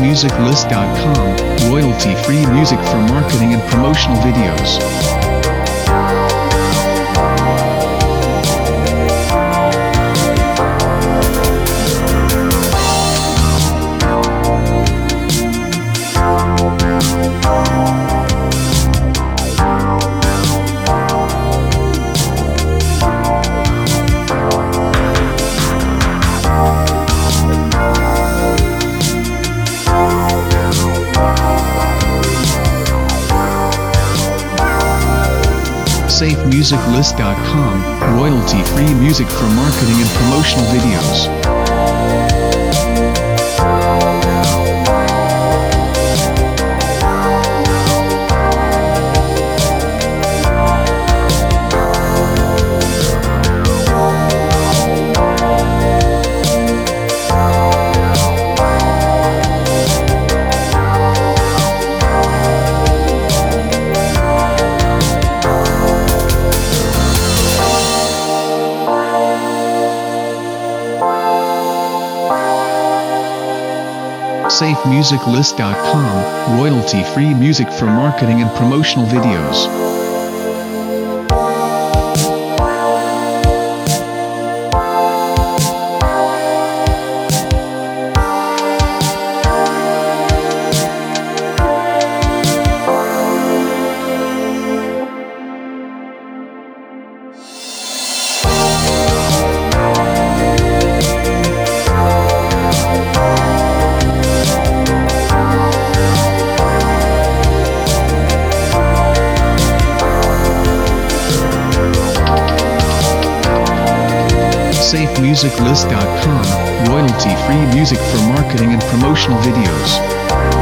SafeMusicList.com, royalty-free music for marketing and promotional videos. SafeMusicList.com, royalty-free music for marketing and promotional videos. SafeMusicList.com, royalty-free music for marketing and promotional videos. SafeMusicList.com, royalty-free music for marketing and promotional videos.